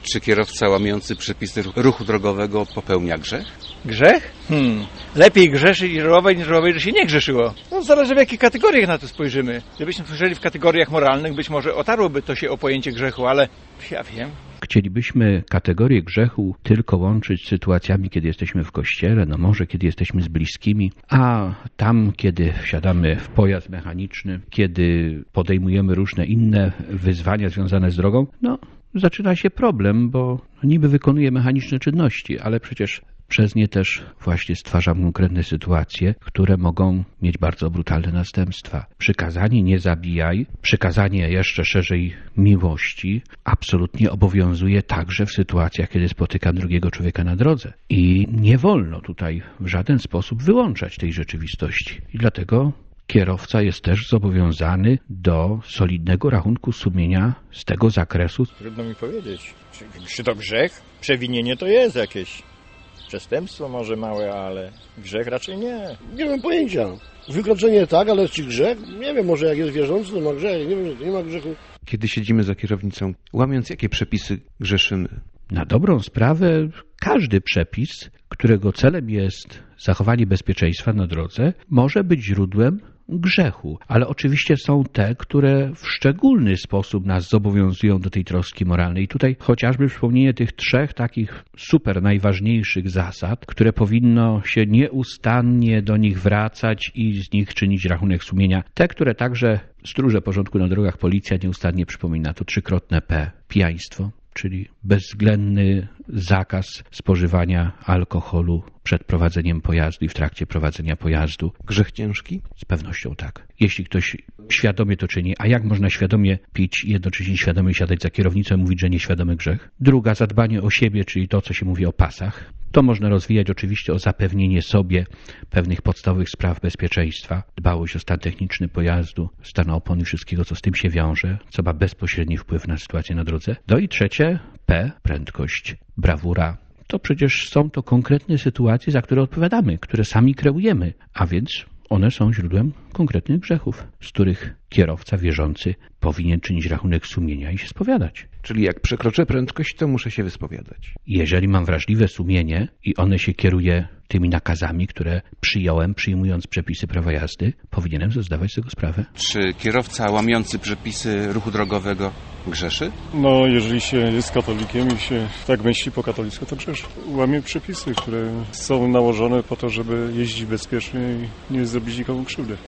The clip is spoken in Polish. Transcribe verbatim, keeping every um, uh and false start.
Czy kierowca łamiący przepisy ruchu drogowego popełnia grzech? Grzech? Hmm. Lepiej grzeszyć i żałować, niż żałować, że się nie grzeszyło. No zależy, w jakich kategoriach na to spojrzymy. Gdybyśmy spojrzeli w kategoriach moralnych, być może otarłoby to się o pojęcie grzechu, ale ja wiem. Chcielibyśmy kategorię grzechu tylko łączyć z sytuacjami, kiedy jesteśmy w kościele, no może kiedy jesteśmy z bliskimi, a tam, kiedy wsiadamy w pojazd mechaniczny, kiedy podejmujemy różne inne wyzwania związane z drogą, no zaczyna się problem, bo niby wykonuje mechaniczne czynności, ale przecież przez nie też właśnie stwarzam konkretne sytuacje, które mogą mieć bardzo brutalne następstwa. Przykazanie nie zabijaj, przykazanie jeszcze szerzej miłości absolutnie obowiązuje także w sytuacjach, kiedy spotykam drugiego człowieka na drodze. I nie wolno tutaj w żaden sposób wyłączać tej rzeczywistości. I dlatego kierowca jest też zobowiązany do solidnego rachunku sumienia z tego zakresu. Trudno mi powiedzieć, czy, czy to grzech? Przewinienie to jest jakieś przestępstwo może małe, ale grzech raczej nie. Nie mam pojęcia. Wykroczenie tak, ale czy grzech? Nie wiem, może jak jest wierzący, to ma grzech. Nie wiem, nie ma grzechu. Kiedy siedzimy za kierownicą, łamiąc jakie przepisy grzeszymy? Na dobrą sprawę każdy przepis, którego celem jest zachowanie bezpieczeństwa na drodze, może być źródłem grzechu, ale oczywiście są te, które w szczególny sposób nas zobowiązują do tej troski moralnej. I tutaj chociażby przypomnienie tych trzech takich super najważniejszych zasad, które powinno się nieustannie do nich wracać i z nich czynić rachunek sumienia. Te, które także stróże porządku na drogach, policja nieustannie przypomina. To trzykrotne P. Pijaństwo, czyli bezwzględny zakaz spożywania alkoholu przed prowadzeniem pojazdu i w trakcie prowadzenia pojazdu. Grzech ciężki? Z pewnością tak. Jeśli ktoś świadomie to czyni, a jak można świadomie pić i jednocześnie świadomie siadać za kierownicą i mówić, że nieświadomy grzech? Druga, zadbanie o siebie, czyli to, co się mówi o pasach. To można rozwijać oczywiście o zapewnienie sobie pewnych podstawowych spraw bezpieczeństwa, dbałość o stan techniczny pojazdu, stan opon i wszystkiego, co z tym się wiąże, co ma bezpośredni wpływ na sytuację na drodze. No i trzecie, P, prędkość, brawura. To przecież są to konkretne sytuacje, za które odpowiadamy, które sami kreujemy, a więc one są źródłem konkretnych grzechów, z których kierowca wierzący powinien czynić rachunek sumienia i się spowiadać. Czyli jak przekroczę prędkość, to muszę się wyspowiadać. Jeżeli mam wrażliwe sumienie i one się kieruje tymi nakazami, które przyjąłem, przyjmując przepisy prawa jazdy, powinienem sobie zdawać z tego sprawę. Czy kierowca łamiący przepisy ruchu drogowego grzeszy? No, jeżeli się jest katolikiem i się tak myśli po katolicku, to grzeszy. Łamie przepisy, które są nałożone po to, żeby jeździć bezpiecznie i nie zrobić nikomu krzywdy.